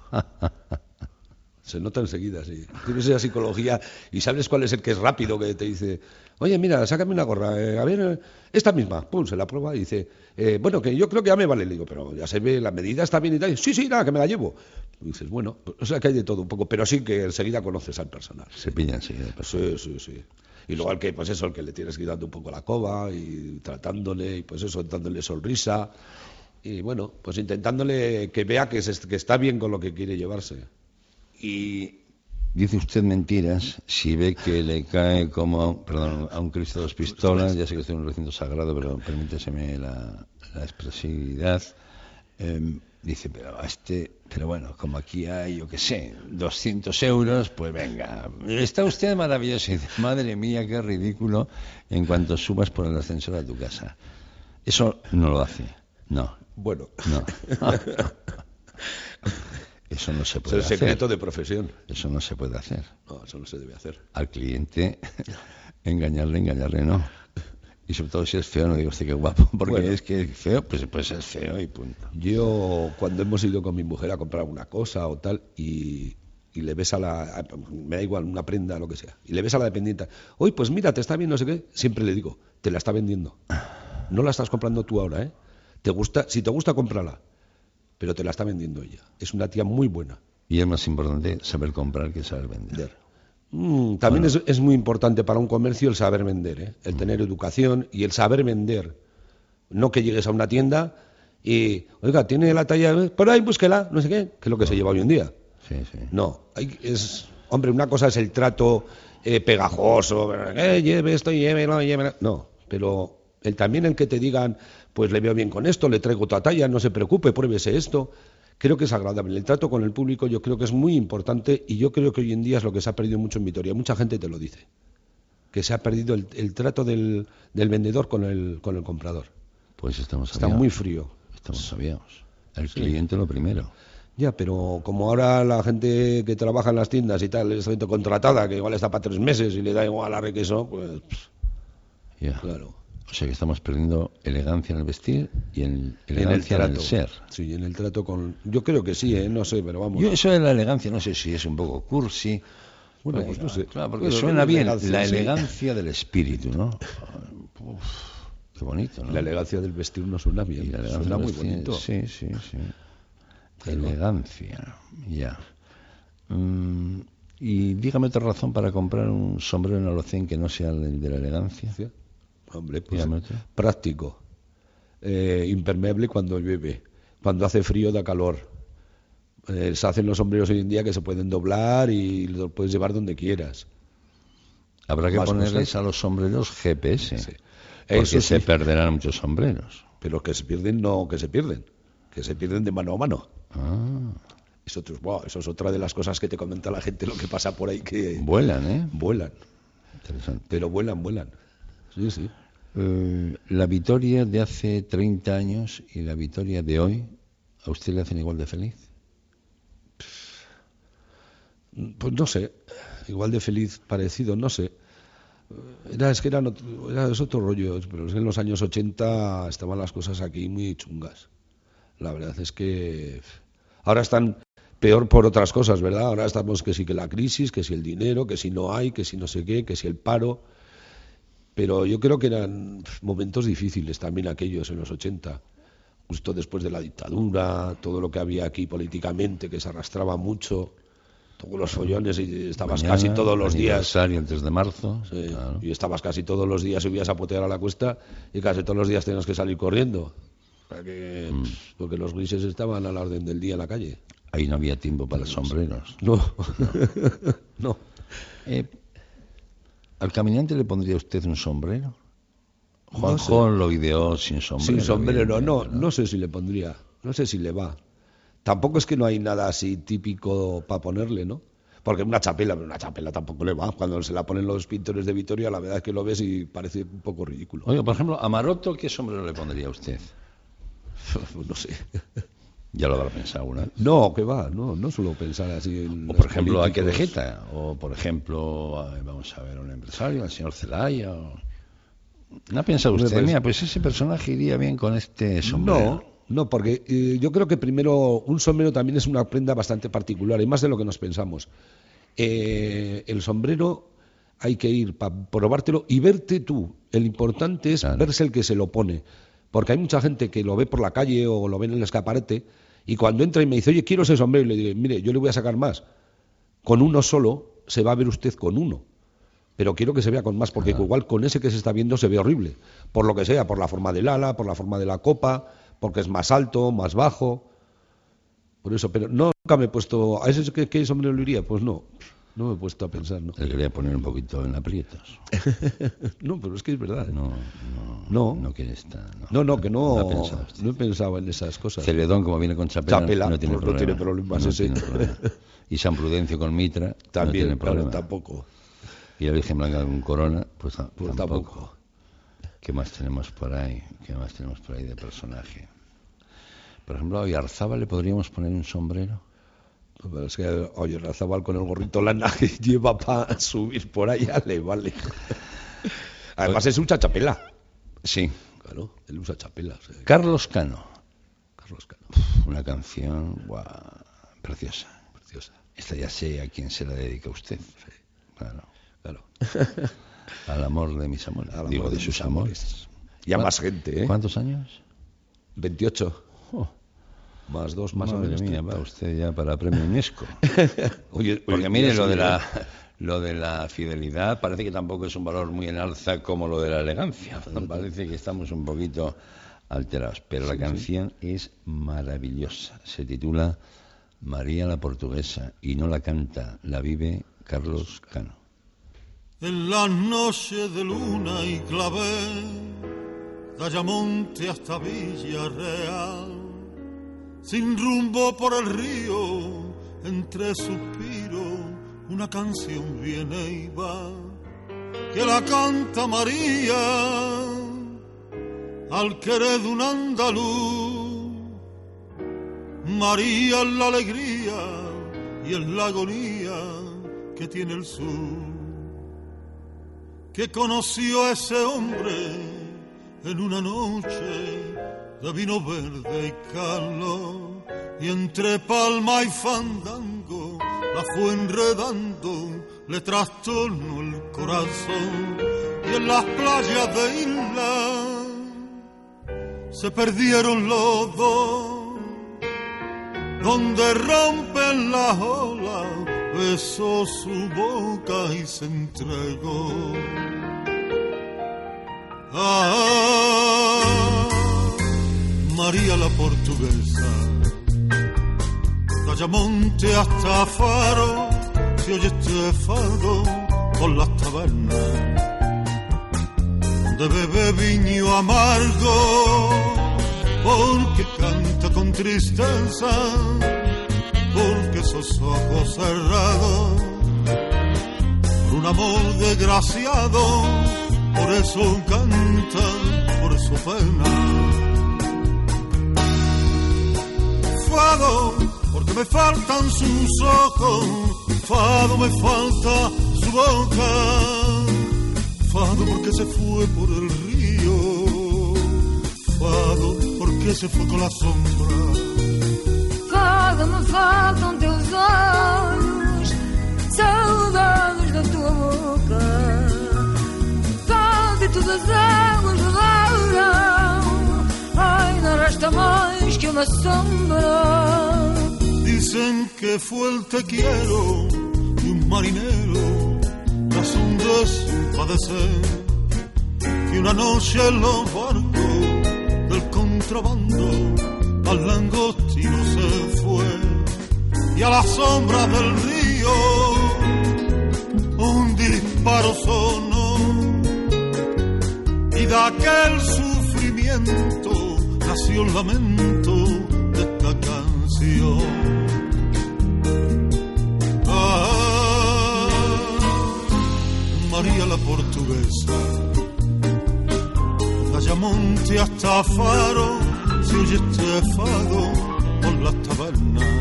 Se nota enseguida, sí. Tienes esa psicología y sabes cuál es el que es rápido, que te dice, oye, mira, sácame una gorra, a ver, esta misma. Pum, se la prueba y dice, bueno, que yo creo que ya me vale. Le digo, pero ya se ve, la medida está bien y tal. Sí, nada, que me la llevo. Y dices, bueno, pues, o sea que hay de todo un poco, pero sí que enseguida conoces al personal. Se pilla enseguida. Sí. Y luego al que, pues eso, al que le tienes que ir dando un poco la coba y tratándole, y pues eso, dándole sonrisa. Y bueno, pues intentándole que vea que está bien con lo que quiere llevarse. Y dice usted mentiras si ve que le cae como a un Cristo de 2 pistolas. Ya sé que estoy en un recinto sagrado, pero permíteseme la expresividad. Dice, pero bueno, como aquí hay, yo qué sé, 200 euros, pues venga, está usted maravilloso. Y dice, madre mía, qué ridículo en cuanto subas por el ascensor a tu casa. Eso no lo hace, no. Bueno, No. Eso no se es puede el hacer. secreto de profesión. Eso no se puede hacer. No, eso no se debe hacer. Al cliente, engañarle no. Y sobre todo si es feo, no digo usted que guapo, porque Bueno. es que es feo, pues es feo y punto. Yo, cuando hemos ido con mi mujer a comprar una cosa o tal, y le ves me da igual, una prenda, lo que sea, y le ves a la dependiente, oye, pues mira, te está bien, no sé qué, siempre le digo, te la está vendiendo. No la estás comprando tú ahora, ¿eh? Si te gusta, cómprala. Pero te la está vendiendo ella. Es una tía muy buena. Y es más importante saber comprar que saber vender. También es muy importante para un comercio el saber vender, ¿eh? El tener educación y el saber vender. No que llegues a una tienda y, oiga, tiene la talla, por ahí búsquela, no sé qué, que es lo que se lleva hoy en día. Sí. No, hombre, una cosa es el trato pegajoso, lleve esto, llévelo. No, pero también el que te digan, pues le veo bien con esto, le traigo otra talla, no se preocupe, pruébese esto. Creo que es agradable. El trato con el público yo creo que es muy importante y yo creo que hoy en día es lo que se ha perdido mucho en Vitoria. Mucha gente te lo dice, que se ha perdido el trato del vendedor con el comprador. Pues Está aviados. muy frío. Estamos aviados. El cliente lo primero. Ya, pero como ahora la gente que trabaja en las tiendas y tal es gente contratada, que igual está para 3 meses y le da igual a requeso, pues Ya. claro. O sea que estamos perdiendo elegancia en el vestir y elegancia En el trato. el ser. Sí, en el trato con... Yo creo que sí, no sé, pero vamos. Yo eso de la elegancia no sé si es un poco cursi. Bueno, Porque, pues no sé. Claro, porque Bueno, suena bien elegancia, la sí. elegancia del espíritu, ¿no? Uf, qué bonito, ¿no? La elegancia del vestir no suena bien, Y la elegancia suena del muy vestir, bonito. Sí. Claro. Elegancia, ya. Y dígame otra razón para comprar un sombrero en alocén que no sea el de la elegancia. Sí. Hombre, pues Dígame otro. práctico, impermeable cuando llueve, cuando hace frío da calor. Se hacen los sombreros hoy en día que se pueden doblar y los puedes llevar donde quieras. Habrá que Más ponerles cosas. a los sombreros GPS, Sí. porque Eso se sí. perderán muchos sombreros. Pero que se pierden, no que se pierden, que se pierden de mano a mano. Ah, Eso es otra de las cosas que te comenta la gente, lo que pasa por ahí, que vuelan, ¿eh? vuelan, Interesante. pero vuelan. Sí. La Vitoria de hace 30 años y la Vitoria de hoy, ¿a usted le hacen igual de feliz? Pues no sé, igual de feliz, parecido, no sé. Es otro rollo, pero es que en los años 80 estaban las cosas aquí muy chungas. La verdad es que ahora están peor por otras cosas, ¿verdad? Ahora estamos que sí que la crisis, que si el dinero, que si no hay, que si no sé qué, que si el paro. Pero yo creo que eran momentos difíciles también aquellos en los 80, justo después de la dictadura, todo lo que había aquí políticamente, que se arrastraba mucho, todos los follones, y estabas casi todos los días. El 3 de marzo. Sí, claro. Y estabas casi todos los días, subías a potear a la cuesta y casi todos los días tenías que salir corriendo. Porque los grises estaban a la orden del día en la calle. Ahí no había tiempo para sombreros. No. No. ¿Al caminante le pondría usted un sombrero? Juanjo lo ideó sin sombrero. Sin sombrero, no sé si le pondría. No sé si le va. Tampoco es que no hay nada así típico para ponerle, ¿no? Porque una chapela tampoco le va. Cuando se la ponen los pintores de Vitoria, la verdad es que lo ves y parece un poco ridículo. Oye, por ejemplo, a Maroto, ¿qué sombrero le pondría usted? No sé. Ya lo habrá pensado una vez. No, que va, no suelo pensar así. O por ejemplo, a Querejeta, o por ejemplo, vamos a ver, un empresario, al señor Zelaya. ¿No ha pensado usted? Mira, pues ese personaje iría bien con este sombrero. No, porque yo creo que primero un sombrero también es una prenda bastante particular, y más de lo que nos pensamos. El sombrero hay que ir para probártelo y verte tú. El importante es verse el que se lo pone. Porque hay mucha gente que lo ve por la calle o lo ve en el escaparate y cuando entra y me dice, oye, quiero ese sombrero, y le digo, mire, yo le voy a sacar más. Con uno solo se va a ver usted con uno, pero quiero que se vea con más, porque igual con ese que se está viendo se ve horrible, por lo que sea, por la forma del ala, por la forma de la copa, porque es más alto, más bajo, por eso. Pero nunca me he puesto, ¿a ese qué sombrero le iría? Pues no me he puesto a pensar, ¿no? Le quería poner un poquito en aprietos. No, pero es que es verdad. No quiere estar. No, que no he pensado en esas cosas. Celedón, como viene con chapela no tiene problemas. Tiene problema. Y San Prudencio con mitra también, no tiene problema. Tampoco. Y la Virgen Blanca con corona, pues tampoco. ¿Qué más tenemos por ahí? De personaje? Por ejemplo, a Oyarzábal le podríamos poner un sombrero. Pero es que Oyarzábal con el gorrito lana que lleva para subir por allá le vale. Además es un chachapela. Sí. Claro, él usa chapela. O sea. Carlos Cano. Una canción preciosa. Esta ya sé a quién se la dedica usted. Sí. Claro. Al amor de mis amores. Digo, de sus amores. Y a más gente, ¿eh? ¿Cuántos años? 28. Más 2, más o menos. Mía, va usted ya para premio UNESCO. Porque mire, lo de la fidelidad parece que tampoco es un valor muy en alza como lo de la elegancia. Parece que estamos un poquito alterados. Pero la canción es maravillosa. Se titula María la Portuguesa y no la canta, la vive Carlos Cano. En las noches de luna y clavel, de Ayamonte hasta Villarreal, sin rumbo por el río, entre suspiros, una canción viene y va, que la canta María, al querer de un andaluz. María es la alegría y es la agonía que tiene el sur, que conoció a ese hombre en una noche de vino verde y calor, y entre palma y fandango la fue enredando, le trastornó el corazón, y en las playas de isla se perdieron los dos, donde rompen las olas, besó su boca y se entregó. María la Portuguesa, de Ayamonte hasta Faro, se oye este fado por las tabernas, de bebé viño amargo, porque canta con tristeza, porque esos ojos cerrados, por un amor desgraciado, por eso canta, por eso pena. Fado, porque me faltan sus ojos, Fado me falta su boca, Fado porque se fue por el río, Fado porque se fue con la sombra. Fado me faltam teus olhos, saudades da tua boca. Fado e todas as águas rodaram, ai, não resta mais que uma sombra. Dicen que fue el te quiero de un marinero, razón de su padecer, que una noche en los barcos del contrabando al langostino se fue, y a la sombra del río un disparo sonó, y de aquel sufrimiento nació el lamento de esta canción. María la portuguesa, de Ayamonte hasta Faro, se oye este fado por las tabernas,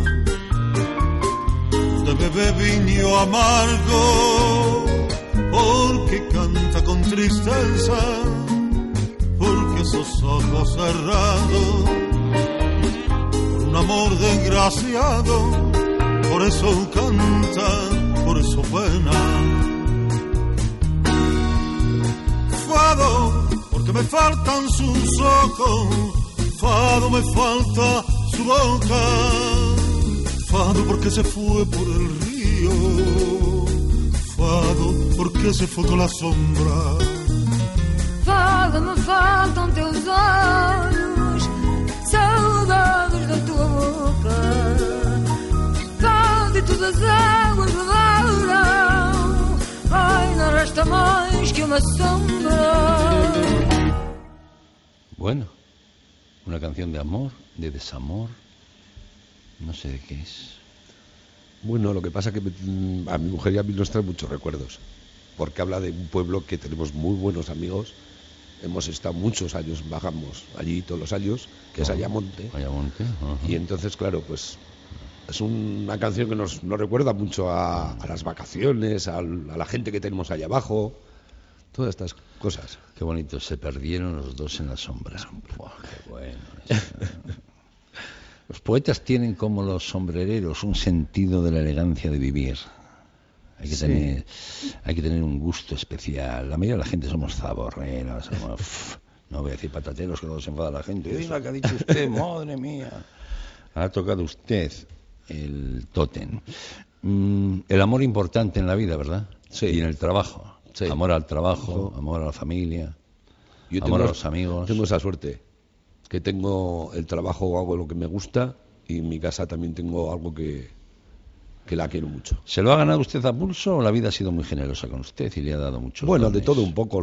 de bebé viño amargo, porque canta con tristeza, porque esos ojos cerrados, por un amor desgraciado, por eso canta, por eso pena. Fado, porque me faltan sus ojos, Fado me falta su boca, Fado porque se fue por el río, Fado porque se fue con la sombra. Fado me faltam teus olhos, saudades da tua boca. Fado e todas as águas rodaram, ai, não resta mais que uma sombra. Bueno, una canción de amor, de desamor, no sé de qué es. Bueno, lo que pasa es que a mi mujer y a mí nos trae muchos recuerdos, porque habla de un pueblo que tenemos muy buenos amigos, hemos estado muchos años, bajamos allí todos los años, que es Ayamonte. Ayamonte, y entonces, claro, pues es una canción que nos recuerda mucho a las vacaciones, a la gente que tenemos allá abajo, todas estas cosas. Qué bonito, se perdieron los dos en la sombra. Buah, qué bueno. Los poetas tienen, como los sombrereros, un sentido de la elegancia de vivir. Hay que tener un gusto especial. La mayoría de la gente somos zaborreros, no voy a decir patateros, que luego se enfada la gente. Oiga, ¿qué ha dicho usted? Madre mía. Ha tocado usted el tótem. El amor importante en la vida, ¿verdad? Sí. Y en el trabajo. Sí. Amor al trabajo, amor a la familia, amor a los amigos. Tengo esa suerte, que tengo el trabajo, hago lo que me gusta, y en mi casa también tengo algo que la quiero mucho. ¿Se lo ha ganado usted a pulso o la vida ha sido muy generosa con usted y le ha dado mucho? Bueno, de todo un poco.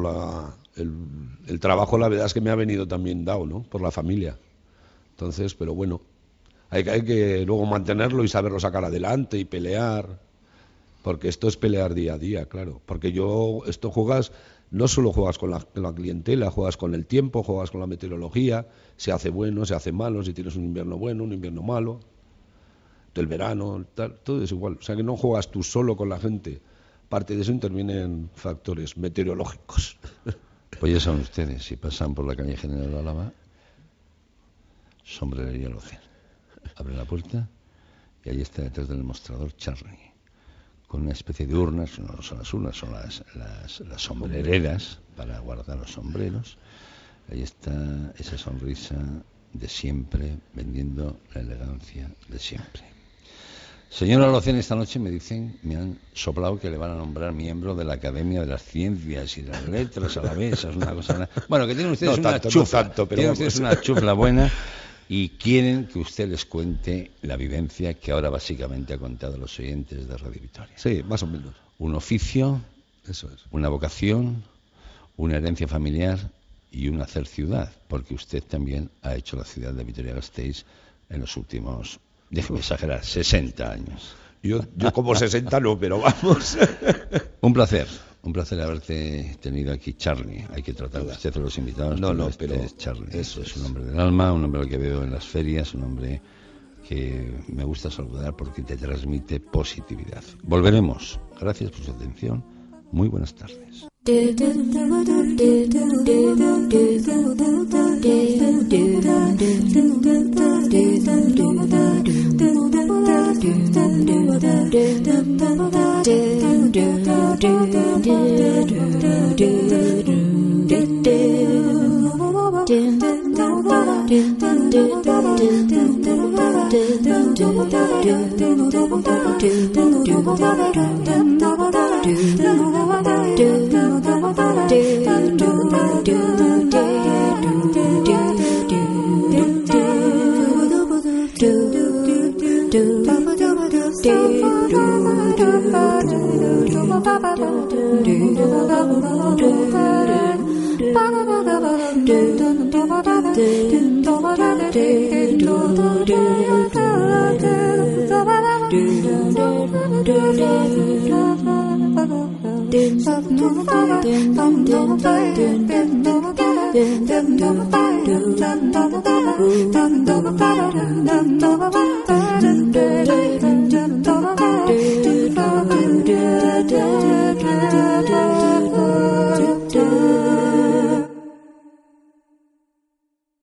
El trabajo, la verdad es que me ha venido también dado, ¿no? Por la familia. Entonces, pero bueno, hay que luego mantenerlo y saberlo sacar adelante y pelear. Porque esto es pelear día a día, claro. Porque esto juegas, no solo juegas con la clientela, juegas con el tiempo, juegas con la meteorología, se hace bueno, se hace malo, si tienes un invierno bueno, un invierno malo, el verano, tal, todo es igual. O sea que no juegas tú solo con la gente. Parte de eso intervienen factores meteorológicos. Pues ya saben ustedes, si pasan por la calle General Álava, sombrerería Locen. Abre la puerta y ahí está detrás del mostrador Charlie, con una especie de urnas, que no son las urnas, son las sombrereras para guardar los sombreros. Ahí está esa sonrisa de siempre, vendiendo la elegancia de siempre. Señora Locen, esta noche me han soplado que le van a nombrar miembro de la Academia de las Ciencias y de las Letras a la vez. Es una cosa... Bueno, que tienen ustedes una chufla, tienen ustedes una chufla buena y quieren que usted les cuente la vivencia que ahora básicamente ha contado a los oyentes de Radio Vitoria. Sí, más o menos. Un oficio, eso es, una vocación, una herencia familiar y un hacer ciudad, porque usted también ha hecho la ciudad de Vitoria-Gasteiz en los últimos, déjeme exagerar, 60 años. Yo como 60 no, pero vamos. Un placer haberte tenido aquí, Charlie. Hay que tratar de usted a los invitados. No, pero Charlie. eso es un hombre del alma, un hombre al que veo en las ferias, un hombre que me gusta saludar porque te transmite positividad. Volveremos. Gracias por su atención. Muy buenas tardes. Do